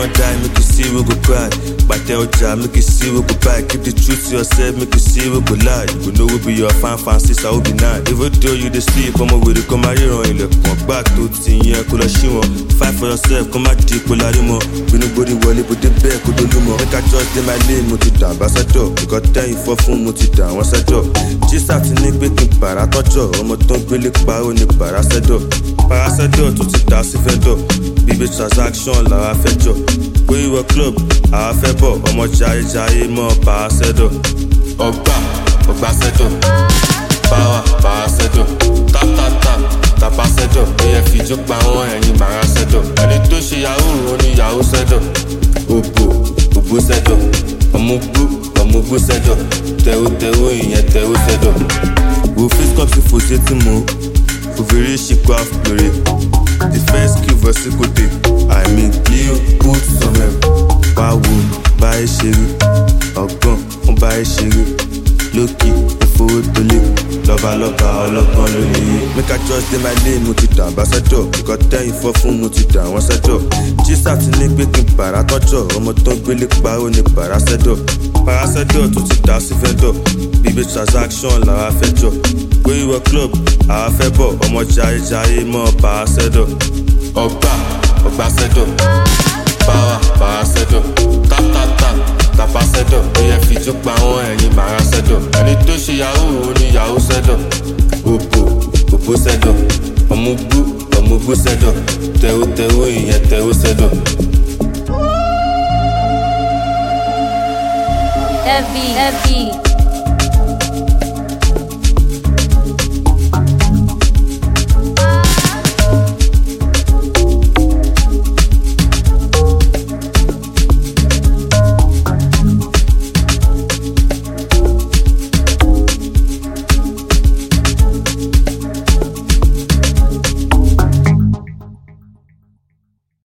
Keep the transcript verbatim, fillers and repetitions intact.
die, make you see we go cry. But tell ya, make you see we go buy. Keep the truth to yourself, make you see we go lie. You go know we be your fan, fan, sister, we be nice. Even though you dey sleep, come on with it, come marry on. Ilẹ̀kùn back to ti yẹn kó lọ ṣí wọn. Fight for yourself, come out deep, kó lárí mọ́. Bínú gbórí wọlé, bó dé bẹ́ẹ̀ kó dolú mọ́. Make I just dey my lane, mo ti dà ambassador. Nǹkan tẹ́yìn fọ́ fún mo ti dà wọ́n sẹ́jọ́. Jísà ti ní pé kí n bàrà tọ́jọ́. Ọmọ tó ń gbélé pa ó ní bàrà sẹ́dọ̀. Paracetamol tó ti dà sí fẹ́dọ̀. Bíbí transaction làwa fẹ́ jọ. Pé ìwọ club, àwa fẹ́ bọ̀. Ọmọ jayé jayé mọ́ Paracetamol. Ọgbà, ọgbà sẹ́dọ̀. Power, Paracetamol. Tap tap tap, tapa sẹ́dọ̀. Ẹyẹ fìjó pa wọ́n ẹ̀yìn màrà sẹ́dọ̀. Ẹni tó ṣe yahoo, ó ní yahoo sẹ́dọ̀. Òbò, òbò sẹ́dọ̀. Ọmọ gbó, ọmọ gbó sẹ́dọ̀. Tẹ̀wó tẹ̀wó ìyẹn tẹ̀wó sẹ́dọ̀. Wo face cup sí fòṣe tí mo. Ovary ṣìkọ́ àfùpèrè. The first kill versus côté. I mean clear put somewhere. Báwo bá ẹ ṣeré? Ọgbọ́n ń bá ẹ ṣeré. Lókì òfowó tó lé. Lọ́balọ́ba ọlọ́gbọ́n ló lè yé. Make I just dey my lane, mo ti dà ambassador. Nǹkan tẹ́yìn fọ́ fún mo ti dà wọ́n sẹ́jọ́. Jísà ti ní pé kí n bàrà tọ́jọ́. Ọmọ tó ń gbélé pa ó ní Paracetamol. Paracetamol tó ti dà sí fẹ́dọ̀. Bíbí transaction làwa fẹ́ jọ. Pé ìwọ club, àwa fẹ́ bọ̀. Ọmọ jayé jayé mọ́ Paracetamol. Ọgbà, ọgbà sẹ́dọ̀. Power, Paracetamol. Tap tap tap, tapa sẹ́dọ̀. Ẹyẹ fìjó pa wọ́n ẹ̀yìn màrà sẹ́dọ̀. Ẹni tó ṣe yahoo, ó ní yahoo sẹ́dọ̀. Òbò, òbò sẹ́dọ̀. Ọmọ gbó, ọmọ gbó sẹ́dọ̀. Tẹ̀wó tẹ̀wó ìyẹn tẹ̀wó sẹ́dọ̀. Heavy, heavy.